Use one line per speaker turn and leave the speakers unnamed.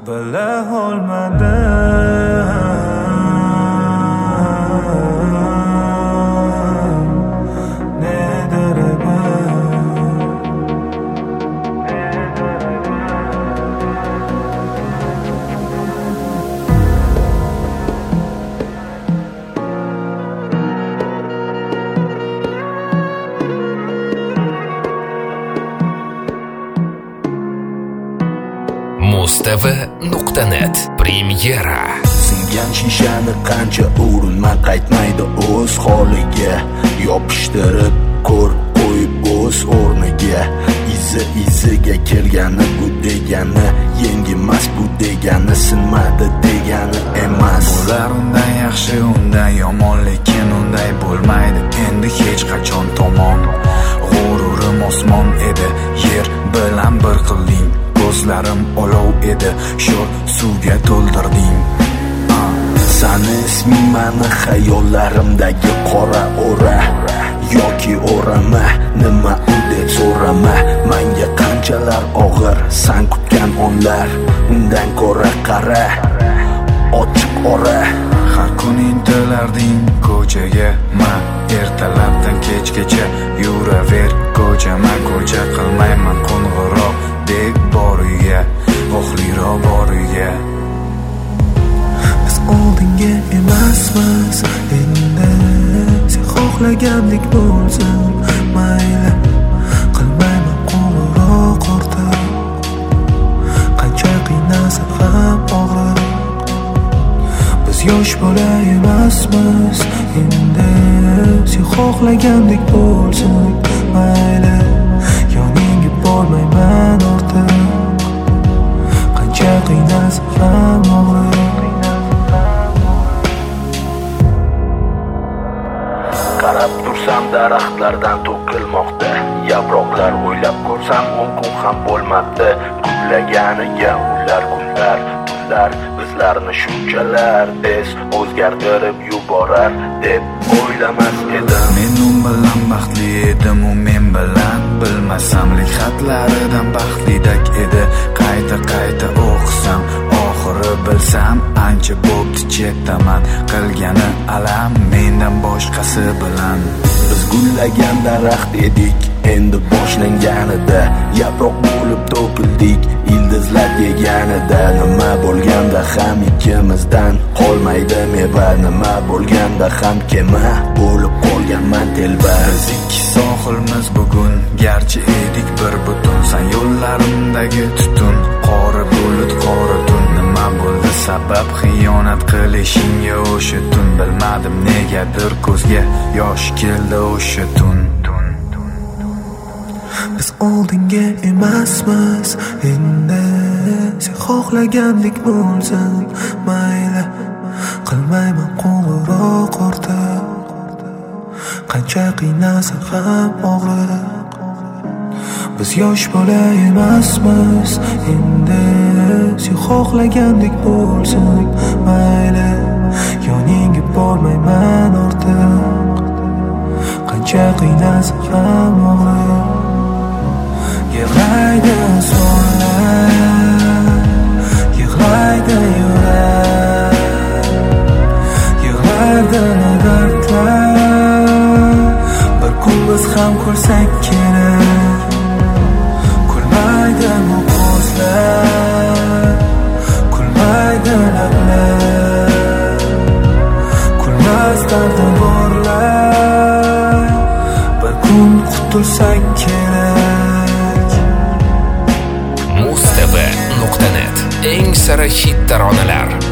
bila olmadim.
mustv.net premyera.
Singan shishani qancha urinma qaytmaydi o'z holiga. Yopishtirib ko'r qo'yib o'z o'rniga. Iziga kelgani bu degani yengimas, bu degani sinmadi degani emas.
Bular undan yaxshi, undan yomon, lekin unday bo'lmaydi endi hech qachon tomon. G'ururim osmon edi, yer bilan bir qilding. Ko'zlarim olov edi, sho'r suvga to'ldirding.
Sani isming mani xayollarimdagi qora o'ra. Yoki o'rama, nima u deb so'rama. Menga qanchalar og'ir san kutgan onlar. Undan ko'ra qara, ochiq ora.
Har kun intilarding ko'chaga, ma ertalabdan kechgacha yuraver ko'chama. Ko'cha qilmayman qo'ng'iroq deb boriga, vohliroq boriga. Biz oldinga emasmiz endi, sen xohlagandek bo'lsin mayli. Qilmayman qo'ng'iroq ortiq, qancha qiynasa ham og'rir. Biz yosh bola emasmiz endi, sen xohlagandek bo'lsin mayli. Yoningga bormayman ortiq, qancha qiynasa ham og'rir.
Qarab tursam daraxtlardan to'kilmoqda yaproqlar, o'ylab ko'rsam 10 kun ham bo'lmabdi gullaganiga. Ular kunlar, tunlar bizlarni shunchalar tez o'zgartirib yuborar deb o'ylamas edim.
Men u bilan baxtli edim, u men bilan bilmasamlik xatlaridan baxtlidak edi. Qayta o'qisam oxiri bilsam ancha bo'pti chetaman. Qilgani alam mendan boshqasi bilan.
Biz gullagan daraxt edik, endi boshlanganida yaproq bo'lib to'kildik ildizlar yeganida. Nima bo'lganda ham ikkimizdan qolmaydi meva, nima bo'lganda ham kema bo'lib qolganman telba.
Biz ikki sohilmiz bugun, garchi edik bir butun. San yo'llarimdagi tutun, qora bulut qora tun. Nima bo'ldi sabab xiyonat qilishingga o'sha tun? Bilmadim negadir ko'zga yosh keldi o'sha tun. Biz oldinga emasmiz endi, sen xohlagandek bo'lsin mayli. Qilmayman qo'ng'iroq ortiq, qancha qiynasa ham og'rir. Biz yosh bola emasmiz endi, sen xohlagandek bo'lsin mayli. Yoningga bormayman ortiq, qancha qiynasa ham og'rir. Yig'laydi osmonlar, yig'laydi yurak, yig'laydi dardlar. Bir kun biz ham ko'rsak kerak. Kulmaydi bu ko'zlar, kulmaydi lablar, kulmas dardi borlar. Bir kun qutulsak kerak.
mustv.net eng sara hit taronalar.